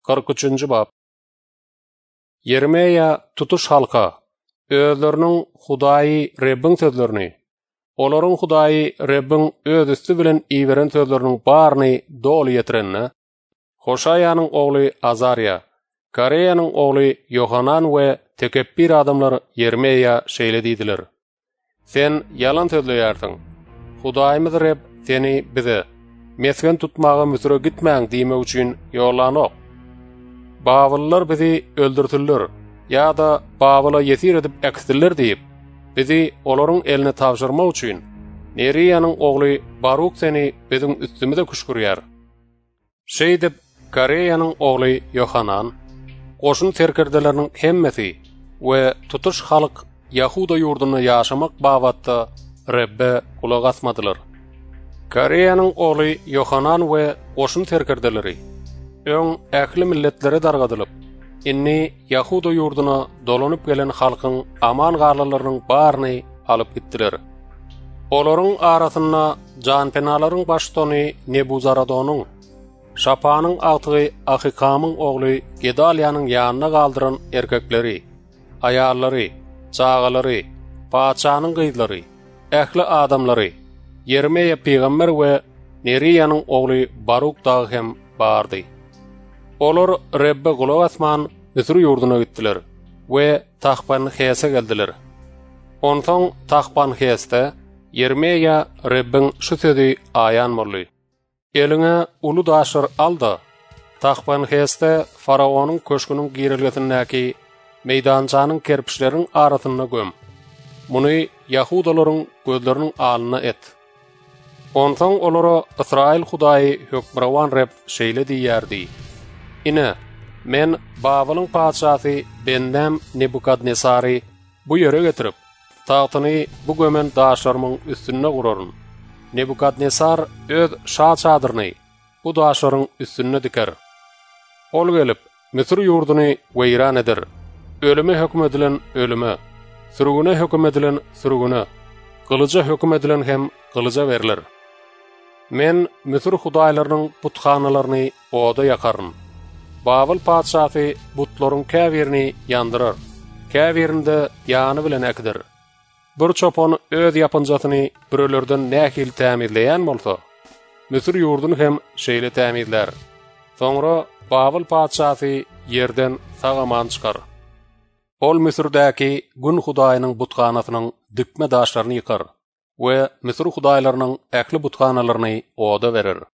43. bab. Yermeya tutuş halka özlerinin Hudayi Rabbin sözlerini, olaryň Hudayi Rabbin öz üstü bilen iýeren sözleriniň baryny dolu ýetirenne, Hoşaýanyň ogly Azariya, Kareýanyň ogly Yohanan we tekebbir adamlar Yermeya şeýle diýdiler. Sen yalan sözleýärsiň. Hudaýymyz Rabb seni bize mesken tutmaga müsire gitmäň diýmek üçin ýolanok. Babyllar bizi öldürtürler, ýa-da Babyla ýesir edip eksdirler diýip, bizi olaryň eline tapşyrmak üçin Neriýanyň ogly Baruk seni bizim üstümizde kuşkurýar. Şeýdip Kareýanyň ogly Yohanan, goşun terkerdeleriniň hemmesi we tutuş halyk Yahuda ýurduny ýaşamak babatda Rabbe kulak asmadylar. Kareýanyň ogly Yohanan we goşun terkerdeleri öň ähli milletlere dargadylyp, inni Yahuda ýurduna dolanyp gelen halkyň aman garlalarynyň baryny alyp gitdiler. Olaryň arasynda janpenalaryň başdany Nebuzaradonyň, Şapanyň agtygy Ahikamyň ogly Gedalyanyň ýanyna galdyran erkekleri, aýallary, çağalary, paçanyň gyzlary, ähli adamlary, Yermeya peýgamber we Neriýanyň ogly Baruk dagy hem bardy. Olar Rabbe kulak asman Misir ýurduna gitdiler we Tahpan Hese geldiler. Onsoň Tahpan Heste Yermeya Rabbin şu sözi aýan boldy. Eline ulu daşlar aldı. Tahpan Heste Faraonyň köşküniň girilgesindäki meýdançanyň kerpiçleriň arasynda göm. Muny Yahudalaryň gözleriniň alyna et. Onsoň olara Israil Hudaý hökmrawan Rabb şeýle diýýärdi. Ine, men Babylyň paçasy Bendem Nebukadnesary bu ýere getirip, taýtyny bu gömen daşlarymyň üstüne guraryn. Nebukadnesar öz şa çadyryny bu daşlaryň üstüne diker. Ol gelip Misir ýurduny weýran eder. Ölüme hökm edilen ölüme, sürgüne hökm edilen sürgüne, kılıca hökm edilen hem kılıca verilir. Men Misir hudaýlarynyň puthanalaryny oda yakaryn. Babyl paçasy butlaryň käbirini ýandyrar. Käbirinde ýany bilen ekdir. Bir çopon öz ýapynjasyny birölerden nähil tämirleýän bolsa, Misir ýurduny hem şeýle tämirler. Soňra Babyl paçasy ýerden sagaman çykar. Ol Misirdäki gün hudaýynyň butkanasynyň dikme daşlaryny ýykar we Misir hudaýlarynyň ähli butkanalarını oda verir.